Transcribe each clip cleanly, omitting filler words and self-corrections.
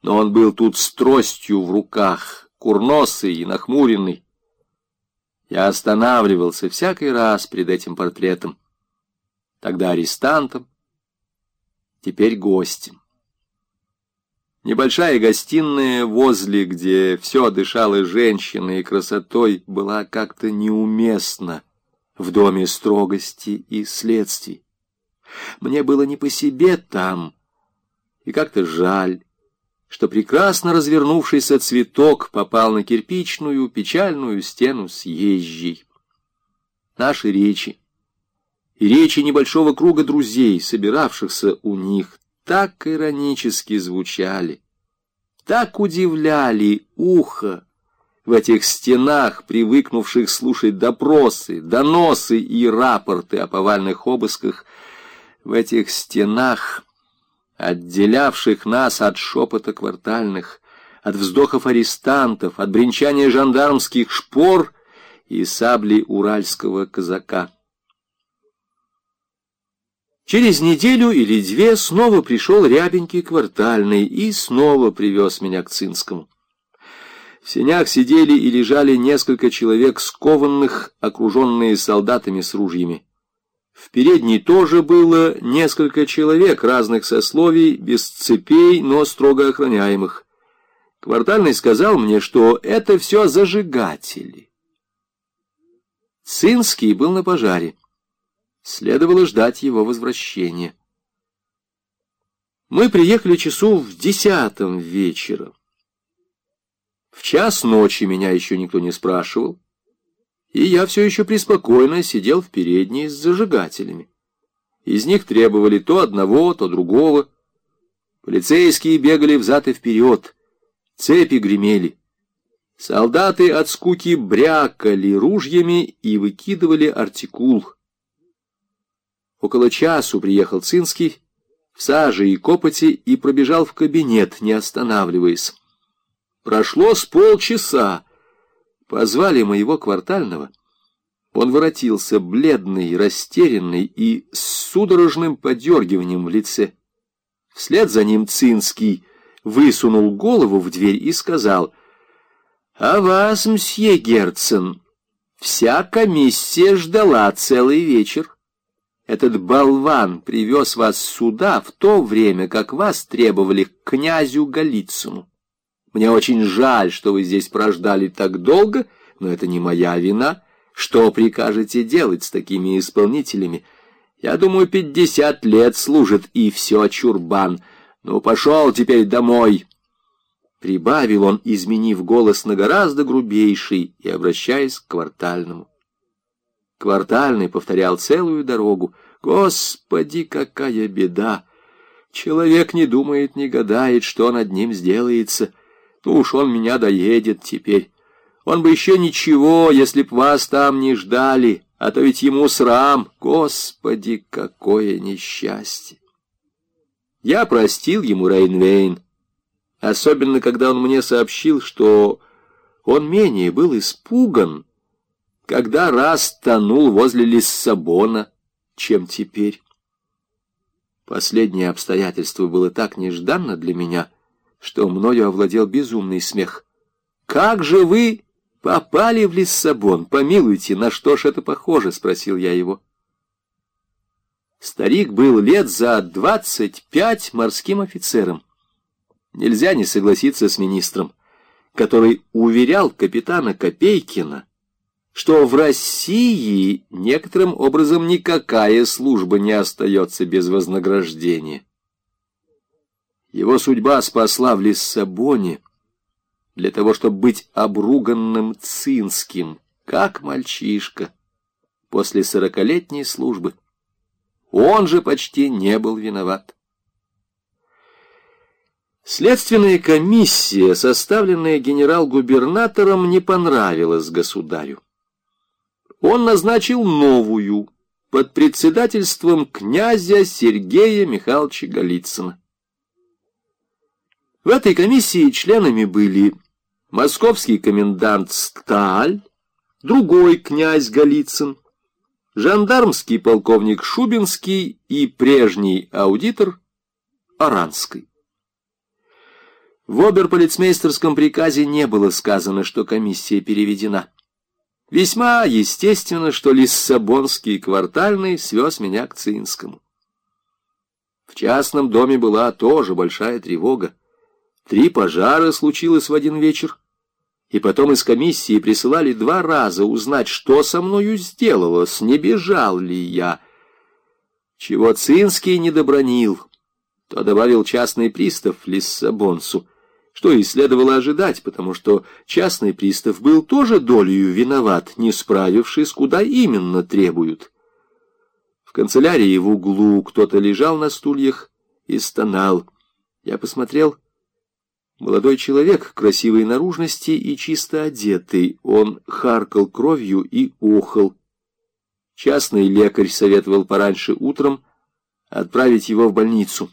но он был тут с тростью в руках, курносый и нахмуренный. Я останавливался всякий раз перед этим портретом, тогда арестантом, теперь гостем. Небольшая гостиная возле, где все дышало женщиной и красотой, была как-то неуместна в доме строгости и следствий. Мне было не по себе там, и как-то жаль, что прекрасно развернувшийся цветок попал на кирпичную печальную стену съезжей. Наши речи и речи небольшого круга друзей, собиравшихся у них, так иронически звучали, так удивляли ухо в этих стенах, привыкнувших слушать допросы, доносы и рапорты о повальных обысках, в этих стенах, отделявших нас от шепота квартальных, от вздохов арестантов, от бренчания жандармских шпор и сабли уральского казака. Через неделю или две снова пришел рябенький квартальный и снова привез меня к Цинскому. В сенях сидели и лежали несколько человек скованных, окруженные солдатами с ружьями. В передней тоже было несколько человек разных сословий, без цепей, но строго охраняемых. Квартальный сказал мне, что это все зажигатели. Цинский был на пожаре. Следовало ждать его возвращения. Мы приехали часу в 10 вечера. В час ночи меня еще никто не спрашивал, и я все еще преспокойно сидел в передней с зажигателями. Из них требовали то одного, то другого. Полицейские бегали взад и вперед, цепи гремели. Солдаты от скуки брякали ружьями и выкидывали артикул. Около часу приехал Цинский в саже и копоти и пробежал в кабинет, не останавливаясь. Прошло с полчаса. Позвали моего квартального. Он воротился, бледный, растерянный и с судорожным подергиванием в лице. Вслед за ним Цинский высунул голову в дверь и сказал: «А вас, мсье Герцен, вся комиссия ждала целый вечер. Этот болван привез вас сюда в то время, как вас требовали к князю Голицыну. Мне очень жаль, что вы здесь прождали так долго, но это не моя вина. Что прикажете делать с такими исполнителями? Я думаю, 50 лет служит, и все, чурбан. Ну, пошел теперь домой!» Прибавил он, изменив голос на гораздо грубейший и обращаясь к квартальному. Квартальный повторял целую дорогу: «Господи, какая беда! Человек не думает, не гадает, что над ним сделается. Ну уж он меня доедет теперь. Он бы еще ничего, если б вас там не ждали, а то ведь ему срам. Господи, какое несчастье!» Я простил ему Рейнвейн, особенно когда он мне сообщил, что он менее был испуган, когда раз тонул возле Лиссабона, чем теперь. Последнее обстоятельство было так нежданно для меня, что мною овладел безумный смех. «Как же вы попали в Лиссабон? Помилуйте, на что ж это похоже?» — спросил я его. Старик был лет за 25 морским офицером. Нельзя не согласиться с министром, который уверял капитана Копейкина, что в России некоторым образом никакая служба не остается без вознаграждения. Его судьба спасла в Лиссабоне для того, чтобы быть обруганным Цинским, как мальчишка, после 40-летней службы. Он же почти не был виноват. Следственная комиссия, составленная генерал-губернатором, не понравилась государю. Он назначил новую под председательством князя Сергея Михайловича Голицына. В этой комиссии членами были московский комендант Сталь, другой князь Голицын, жандармский полковник Шубинский и прежний аудитор Аранский. В оберполицмейстерском приказе не было сказано, что комиссия переведена. Весьма естественно, что Лиссабонский квартальный свез меня к Цинскому. В частном доме была тоже большая тревога. 3 пожара случилось в один вечер, и потом из комиссии присылали 2 раза узнать, что со мною сделалось, не бежал ли я. Чего Цинский не добранил, то добавил частный пристав Лиссабонцу, что и следовало ожидать, потому что частный пристав был тоже долею виноват, не справившись, куда именно требуют. В канцелярии в углу кто-то лежал на стульях и стонал. Я посмотрел. Молодой человек, красивой наружности и чисто одетый. Он харкал кровью и охал. Частный лекарь советовал пораньше утром отправить его в больницу.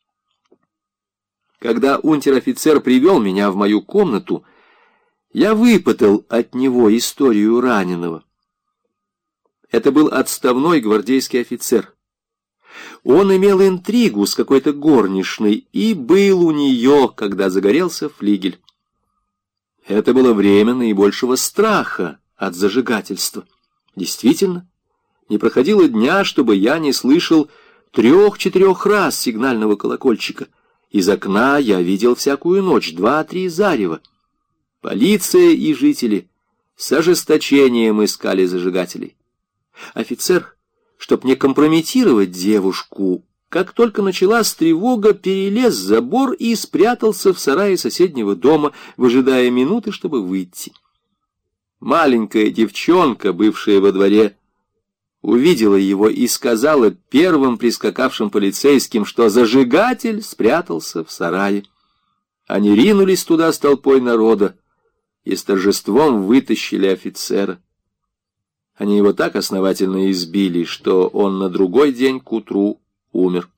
Когда унтер-офицер привел меня в мою комнату, я выпытал от него историю раненого. Это был отставной гвардейский офицер. Он имел интригу с какой-то горничной и был у нее, когда загорелся флигель. Это было время наибольшего страха от зажигательства. Действительно, не проходило дня, чтобы я не слышал 3-4 раз сигнального колокольчика. Из окна я видел всякую ночь 2-3 зарева. Полиция и жители с ожесточением искали зажигателей. Офицер, чтоб не компрометировать девушку, как только началась тревога, перелез забор и спрятался в сарае соседнего дома, выжидая минуты, чтобы выйти. Маленькая девчонка, бывшая во дворе, увидела его и сказала первым прискакавшим полицейским, что зажигатель спрятался в сарае. Они ринулись туда с толпой народа и с торжеством вытащили офицера. Они его так основательно избили, что он на другой день к утру умер.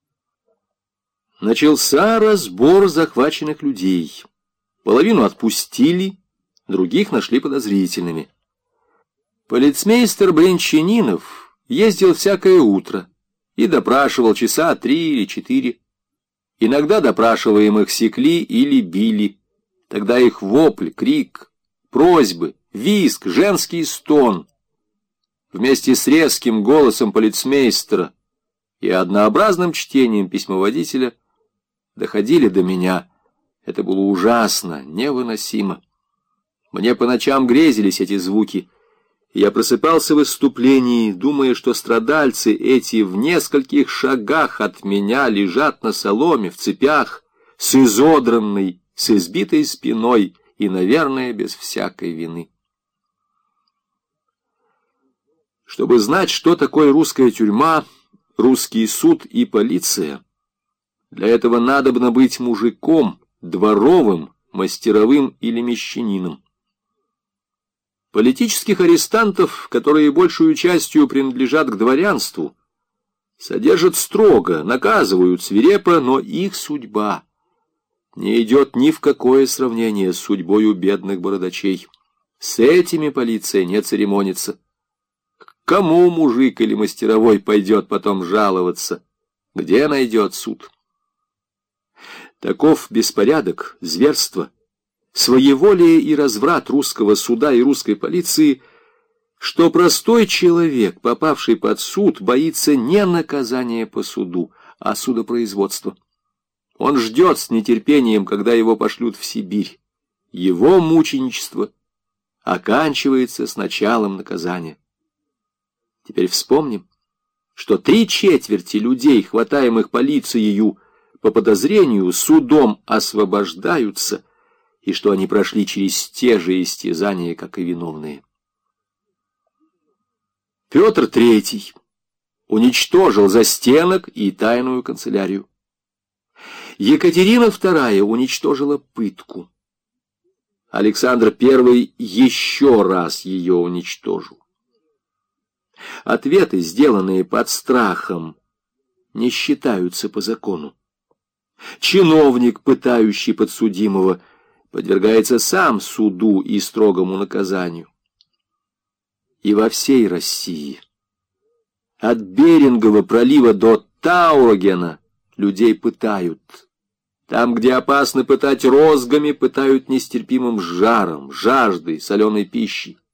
Начался разбор захваченных людей. Половину отпустили, других нашли подозрительными. Полицмейстер Брянчанинов ездил всякое утро и допрашивал часа 3 или 4. Иногда допрашиваемых секли или били. Тогда их вопль, крик, просьбы, визг, женский стон вместе с резким голосом полицмейстера и однообразным чтением письмоводителя доходили до меня. Это было ужасно, невыносимо. Мне по ночам грезились эти звуки. Я просыпался в исступлении, думая, что страдальцы эти в нескольких шагах от меня лежат на соломе, в цепях, с изодранной, с избитой спиной и, наверное, без всякой вины. Чтобы знать, что такое русская тюрьма, русский суд и полиция, для этого надобно быть мужиком, дворовым, мастеровым или мещанином. Политических арестантов, которые большую частью принадлежат к дворянству, содержат строго, наказывают свирепо, но их судьба не идет ни в какое сравнение с судьбою бедных бородачей. С этими полиция не церемонится. К кому мужик или мастеровой пойдет потом жаловаться? Где найдет суд? Таков беспорядок, зверство, своеволие и разврат русского суда и русской полиции, что простой человек, попавший под суд, боится не наказания по суду, а судопроизводства. Он ждет с нетерпением, когда его пошлют в Сибирь. Его мученичество оканчивается с началом наказания. Теперь вспомним, что 3/4 людей, хватаемых полицией по подозрению, судом освобождаются, и что они прошли через те же истязания, как и виновные. Петр III уничтожил застенок и тайную канцелярию. Екатерина II уничтожила пытку. Александр I еще раз ее уничтожил. Ответы, сделанные под страхом, не считаются по закону. Чиновник, пытающий подсудимого, подвергается сам суду и строгому наказанию. И во всей России, от Берингова пролива до Таурогена, людей пытают. Там, где опасно пытать розгами, пытают нестерпимым жаром, жаждой, соленой пищей.